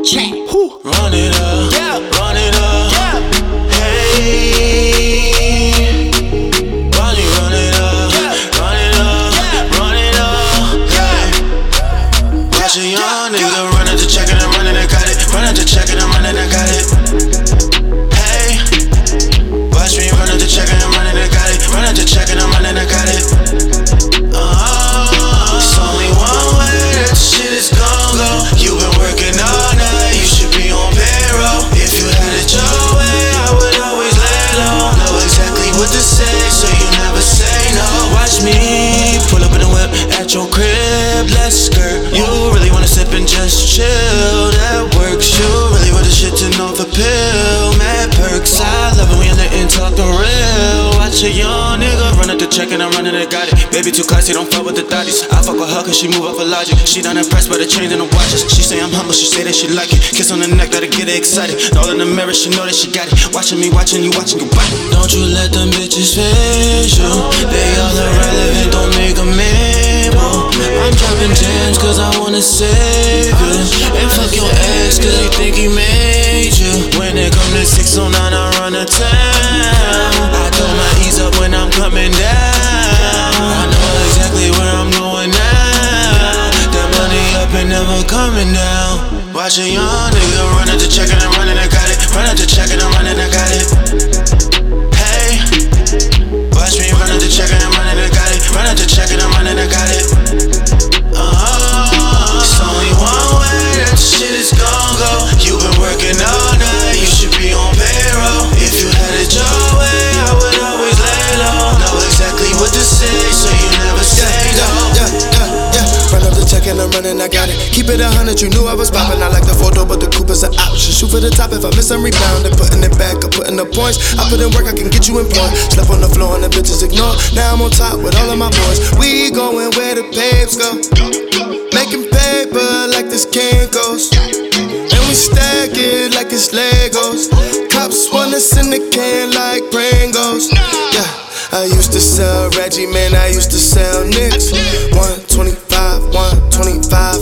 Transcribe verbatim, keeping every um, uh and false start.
track. Run it up, yeah. Run it up, yeah. Hey, run it, run it up, yeah. Run it up, yeah. Run it up, yeah. Watch a young nigga run at the check and I'm running, I got it. Run at the check and I'm running, I got it. Hey, watch me run at the check and I'm running, I got it. Run at the check and I'm running, I got it. Uh-huh. It's only one way that shit is gon' go. You been working all night, you should be on payroll. If you had it your way, I would always lay low. Know exactly what to say, so you never say no. Watch me pull up in the whip at your crib, let's skirt. You really wanna sip and just chill, that works. You really want the shit to know the pill, mad perks. I love it when you're letting talk the real. Watch a young nigga run at the check and I'm running, I got it. Baby too classy, don't fuck with the thotties. I fuck with her cause she move up for logic. She not impressed by the chains and the watches. She say I'm humble, she say that she like it. Kiss on the neck, that'll get her excited. All in the mirror, she know that she got it. Watching me, watching you, watching you bite. Don't you let them bitches face you. They all irrelevant, don't make a memo. I'm dropping gems cause I wanna save you. And fuck your ex cause he think he made you. When it come to six oh nine, I run a town. I throw my ease up when I'm coming down. I know exactly where I'm going now. That money up and never coming down. Watch a young nigga run at the check and I'm running, I got it. Run at the check and I'm running, I got it. Hey, watch me run at the check and I'm running, I got it. Run at the check and I'm running, I got it. Uh-huh. It's only one way that shit is gon' go. You been working all night, you should be on payroll. If you had it your way, I would always lay low. Know exactly what to say, so you never say no. Yeah, yeah, yeah. Run up the check and I'm running, I got it. Keep it a hundred, you knew I was poppin'. I like the photo, but the coupe is an option. Shoot for the top if I miss, I'm rebounding. Putting it back, I'm putting the points. I put in work, I can get you employed. Slept on the floor and the bitches ignore. Now I'm on top with all of my boys. We going where the babes go. Making paper like this cane goes. And we stack it like it's Legos. Cops want us in the can like Pringles. Yeah, I used to sell Reggie, man, I used to sell Knicks. one twenty-five, one twenty-five